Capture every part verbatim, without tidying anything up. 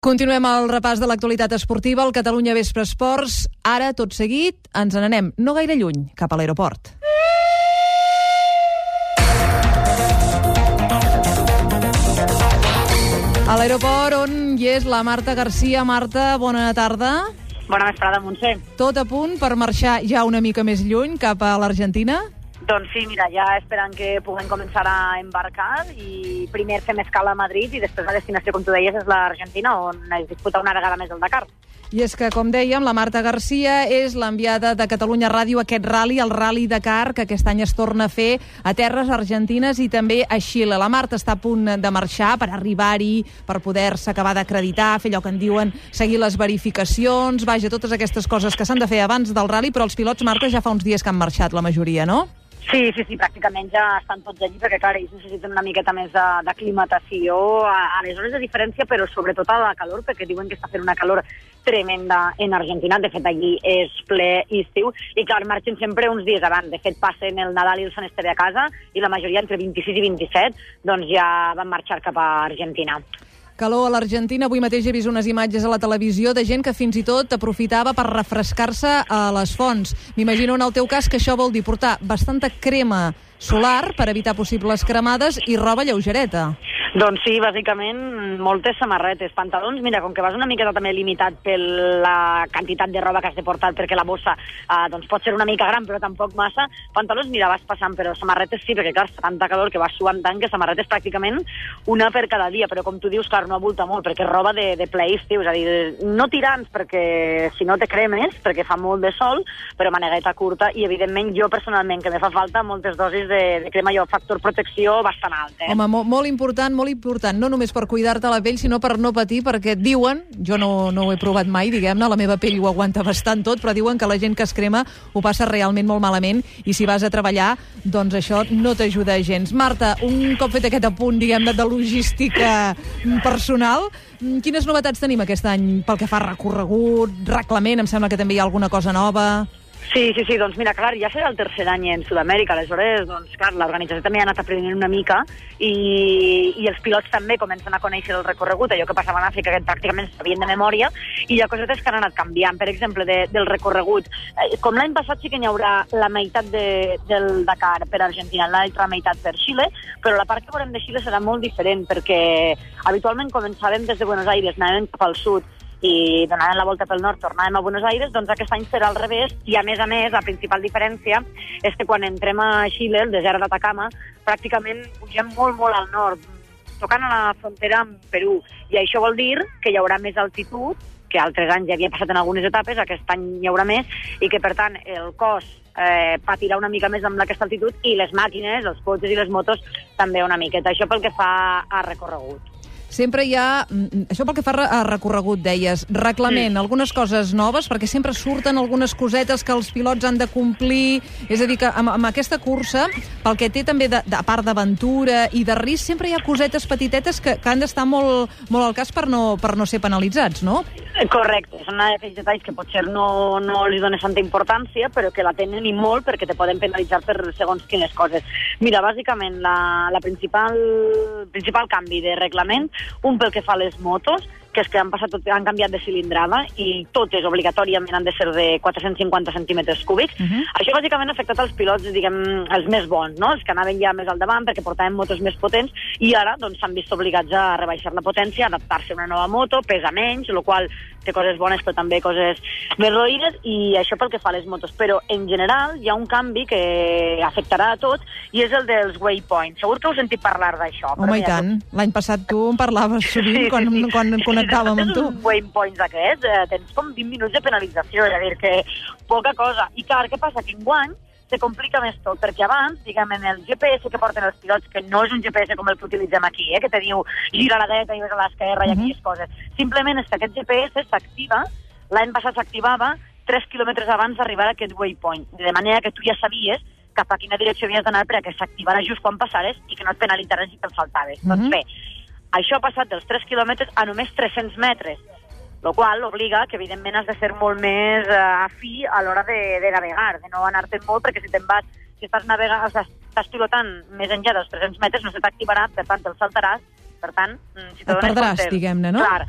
Continuem el repàs de l'actualitat esportiva al Catalunya Vespre Esports. Ara, tot seguit, ens n'anem no gaire lluny, cap a l'aeroport. A l'aeroport on hi és la Marta Garcia. Marta, bona tarda. Bona vesprada, Montse. Tot a punt per marxar ja una mica més lluny, cap a l'Argentina? Doncs sí, mira, ja esperant que puguem començar a embarcar i primer fem escala a Madrid i després la destinació, com tu deies, és l'Argentina, on es disputa una vegada més el Dakar. I és que, com dèiem, la Marta Garcia és l'enviada de Catalunya Ràdio a aquest rally, el Rally Dakar, que aquest any es torna a fer a terres argentines i també a Xile. La Marta està a punt de marxar per arribar-hi, per poder-se acabar d'acreditar, fer allò que en diuen seguir les verificacions, vaja, totes aquestes coses que s'han de fer abans del rally, però els pilots, Marta, ja fa uns dies que han marxat la majoria, no? Sí, sí, sí, pràcticament ja estan tots allí, perquè clar, ells necessiten una miqueta més d'aclimatació a, a les hores de diferència, però sobretot a la calor, perquè diuen que està fent una calor tremenda en Argentina. De fet, allí és ple estiu, i clar, marxen sempre uns dies abans. De fet, passen el Nadal i el Sant Esteve a casa, i la majoria, entre vint-i-sis i vint-i-set, doncs ja van marxar cap a Argentina. Calor a l'Argentina. Avui mateix he vist unes imatges a la televisió de gent que fins i tot aprofitava per refrescar-se a les fonts. M'imagino en el teu cas que això vol dir portar bastanta crema solar per evitar possibles cremades i roba lleugereta. Doncs sí, bàsicament moltes samarretes, pantalons. Mira, com que vas una miqueta també limitat per la quantitat de roba que has de portar, perquè la bossa eh, doncs pot ser una mica gran però tampoc massa, pantalons, mira, vas passant, però samarretes sí, perquè clar, està tanta calor que vas suant tant que samarretes pràcticament una per cada dia, però com tu dius, clar, no abulta molt, perquè és roba de, de ple estiu, és a dir, no tirants perquè si no te cremes, perquè fa molt de sol, però manegueta curta, i evidentment jo personalment, que me fa falta moltes dosis de, de crema, jo, factor protecció bastant alt. Eh? Home, mo molt important, molt important, no només per cuidar-te la pell, sinó per no patir, perquè diuen, jo no, no ho he provat mai, diguem-ne, la meva pell ho aguanta bastant tot, però diuen que la gent que es crema ho passa realment molt malament, i si vas a treballar, doncs això no t'ajuda gens. Marta, un cop fet aquest apunt, diguem-ne, de logística personal, quines novetats tenim aquest any pel que fa a recorregut, reglament? Em sembla que també hi ha alguna cosa nova. Sí, sí, sí, doncs mira, clar, ja serà el tercer any en Sud-amèrica, aleshores, doncs clar, l'organització també ha anat aprenent una mica i, i els pilots també comencen a conèixer el recorregut, allò que passava en Àfrica, que pràcticament sabien de memòria, i hi ha cosetes que han anat canviant. Per exemple, de, del recorregut, com l'any passat sí que n'hi haurà la meitat de, del Dakar per Argentina, l'altra meitat per Xile, però la part que veurem de Xile serà molt diferent, perquè habitualment començàvem des de Buenos Aires, anàvem cap al sud, i donàvem la volta pel nord, tornàvem a Buenos Aires, doncs aquest any serà al revés, i a més a més, la principal diferència és que quan entrem a Xile, el desert d'Atacama, pràcticament pugem molt, molt al nord, tocant a la frontera amb Perú, i això vol dir que hi haurà més altitud, que altres anys ja havia passat en algunes etapes, aquest any hi haurà més, i que per tant el cos eh, patirà una mica més amb aquesta altitud, i les màquines, els cotxes i les motos també una miqueta. Això pel que fa a recorregut. Sempre hi ha, això pel que fa a recorregut, deies, reglament, sí. Algunes coses noves, perquè sempre surten algunes cosetes que els pilots han de complir, és a dir, que amb, amb aquesta cursa, pel que té també, de, de, a part d'aventura i de risc, sempre hi ha cosetes petitetes que, que han d'estar molt, molt al cas per no, per no ser penalitzats, no? Correcte, són aquells detalls que potser no, no li dones tanta importància, però que la tenen i molt perquè te poden penalitzar per segons quines coses. Mira, bàsicament, la, la principal, principal canvi de reglament, un pel que fa a les motos, que és que han, passat tot, han canviat de cilindrada i totes obligatòriament han de ser de quatre-cents cinquanta centímetres cúbics. Uh -huh. Això bàsicament ha afectat els pilots, diguem, els més bons, no? Els que anaven ja més al davant perquè portaven motos més potents, i ara doncs s'han vist obligats a rebaixar la potència, adaptar-se a una nova moto, pesa menys, el qual té coses bones però també coses més roïnes, i això pel que fa a les motos. Però en general hi ha un canvi que afectarà a tots, i és el dels waypoints. Segur que heu sentit parlar d'això. Home, i tant. L'any passat tu en parlaves sovint, sí, quan, sí, sí. quan connectàvem amb tu. Els waypoints aquests, eh, tens com vint minuts de penalització, és a dir, que poca cosa. I clar, què passa? Que enguany se complica més tot, perquè abans, diguem, en el G P S que porten els pilots, que no és un G P S com el que utilitzem aquí, eh, que te diu gira a la dreta i ves a l'esquerra, uh -huh. i aquelles coses. Simplement és que aquest G P S s'activa, l'any passat s'activava tres quilòmetres abans d'arribar a aquest waypoint, de manera que tu ja sabies cap a quina direcció havies d'anar perquè s'activara just quan passares i que no et penalitzaran si te'n faltaves. Uh -huh. Doncs bé, això ha passat dels tres quilòmetres a només tres-cents metres, el qual obliga que, evidentment, has de ser molt més uh, afí a l'hora de, de navegar, de no anar-te'n molt, perquè si te'n vas, si estàs navegant, estàs pilotant més enllà dels tres-cents metres, no se t'activarà, per tant, te'l saltaràs, per tant, si te et perdràs, diguem-ne, no? Clar.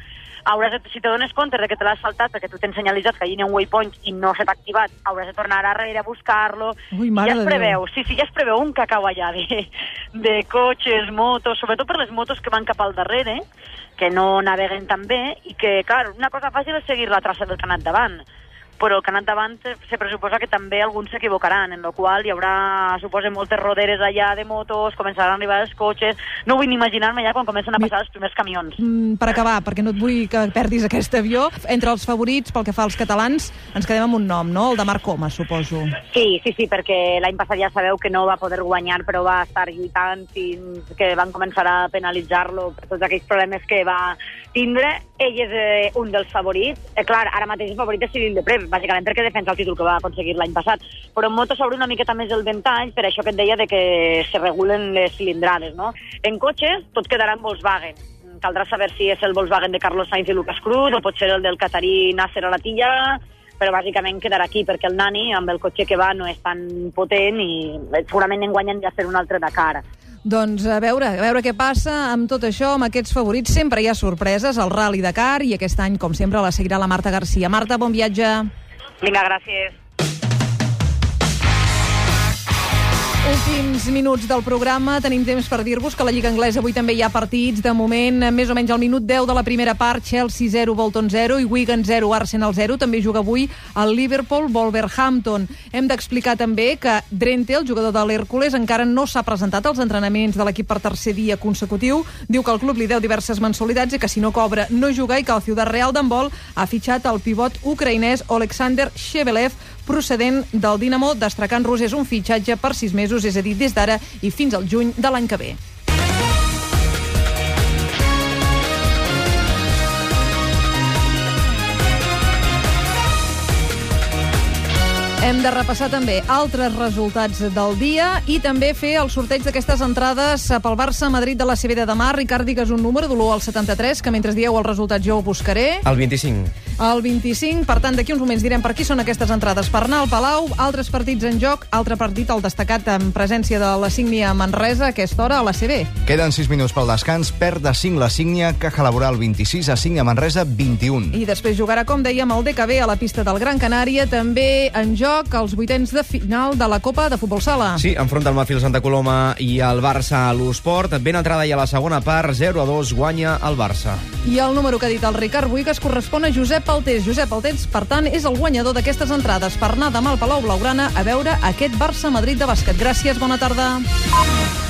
hauràs de, si te dones compte de que te l'has saltat perquè tu t'has senyalitzat que hi ha un waypoint i no s'ha activat, hauràs de tornar a darrere a buscar-lo. Ui, ja mare es de preveu, Déu. sí, sí, ja es preveu un cacau allà de, de cotxes, motos, sobretot per les motos que van cap al darrere, que no naveguen tan bé, i que, clar, una cosa fàcil és seguir la traça del que ha anat davant, però el que ha anat davant se pressuposa que també alguns s'equivocaran, en la qual hi haurà, suposa, moltes roderes allà de motos, començaran a arribar els cotxes. No vull ni imaginar-me ja quan comencen a passar els primers camions. Mm, per acabar, perquè no et vull que perdis aquest avió, entre els favorits, pel que fa als catalans, ens quedem amb un nom, no? El de Marc Coma, suposo. Sí, sí, sí, perquè l'any passat ja sabeu que no va poder guanyar, però va estar lluitant fins que van començar a penalitzar-lo per tots aquells problemes que va tindre. Ell és eh, un dels favorits. Eh, clar, ara mateix el favorit és Cyril Deprez, bàsicament perquè defensa el títol que va aconseguir l'any passat. Però en moto s'obre una miqueta més el ventall, per això que et deia de que se regulen les cilindrades, no? En cotxes tot quedarà en Volkswagen. Caldrà saber si és el Volkswagen de Carlos Sainz i Lucas Cruz, o pot ser el del catarí Nasser Al-Attiyah, però bàsicament quedarà aquí, perquè el Nani, amb el cotxe que va, no és tan potent i segurament en guanyen ja ser un altre Dakar. Doncs a veure, a veure què passa amb tot això, amb aquests favorits. Sempre hi ha sorpreses al Rally Dakar i aquest any, com sempre, la seguirà la Marta Garcia. Marta, bon viatge. Vinga, gràcies. Últims minuts del programa. Tenim temps per dir-vos que a la Lliga Anglesa avui també hi ha partits. De moment, més o menys al minut deu de la primera part, Chelsea zero, Bolton zero i Wigan zero, Arsenal zero. També juga avui el Liverpool, Wolverhampton. Hem d'explicar també que Drenthe, el jugador de l'Hèrcules, encara no s'ha presentat als entrenaments de l'equip per tercer dia consecutiu. Diu que el club li deu diverses mensualitats i que si no cobra no juga, i que el Ciudad Real d'handbol ha fitxat el pivot ucraïnès Oleksandr Shevelev, procedent del Dinamo d'Astrakhan rus. És un fitxatge per sis mesos, és a dir, des d'ara i fins al juny de l'any que ve. Hem de repassar també altres resultats del dia i també fer el sorteig d'aquestes entrades pel Barça-Madrid de la C B de demà. Ricard, digues un número de l'u al setanta-tres, que mentre dieu els resultats jo ho buscaré. El vint-i-cinc. El vint-i-cinc, per tant, d'aquí uns moments direm per qui són aquestes entrades. Per anar al Palau, altres partits en joc, altre partit, el destacat en presència de la Sígnia Manresa, a aquesta hora a la C B. Queden sis minuts pel descans, perd de cinc la Sígnia, Caja Laboral vint-i-sis, a Sígnia Manresa vint-i-un. I després jugarà, com dèiem, el D K B a la pista del Gran Canària, també en joc els vuitens de final de la Copa de Futbol Sala. Sí, enfronta el Mafil Santa Coloma i el Barça a l'Usport. Ben entrada i a la segona part, zero a dos, guanya el Barça. I el número que ha dit el Ricard Buigas correspon a Josep Altés. Josep Altés, per tant, és el guanyador d'aquestes entrades per anar demà al Palau Blaugrana a veure aquest Barça-Madrid de bàsquet. Gràcies, bona tarda.